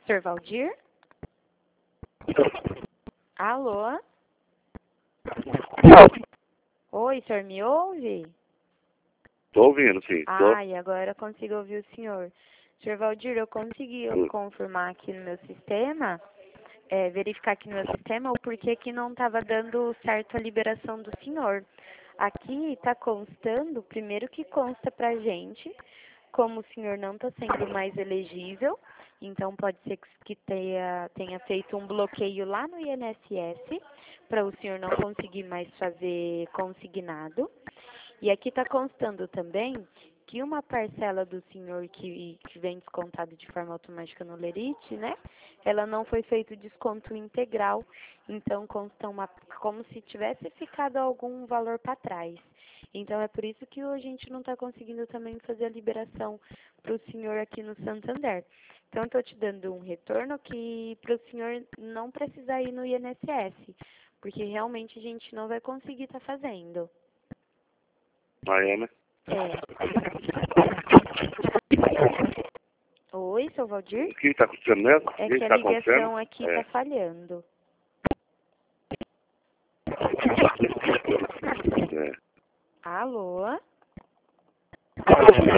Sr. Valdir? Alô? Oi, senhor me ouve? Tô ouvindo, sim. E agora eu consigo ouvir o senhor. Sr. Valdir, eu consegui confirmar aqui no meu sistema, verificar aqui no meu sistema o porquê que não estava dando certo a liberação do senhor. Aqui está constando, primeiro que consta pra gente, como o senhor não está sendo mais elegível, então pode ser que tenha feito um bloqueio lá no INSS, para o senhor não conseguir mais fazer consignado. E aqui está constando também que uma parcela do senhor que vem descontado de forma automática no Lerite, né? Ela não foi feito desconto integral, então consta como se tivesse ficado algum valor para trás. Então é por isso que a gente não está conseguindo também fazer a liberação para o senhor aqui no Santander. Então estou te dando um retorno que para o senhor não precisar ir no INSS, porque realmente a gente não vai conseguir estar fazendo. Né? Oi, seu Valdir? O que está acontecendo mesmo? É que a ligação aqui está falhando. Alô?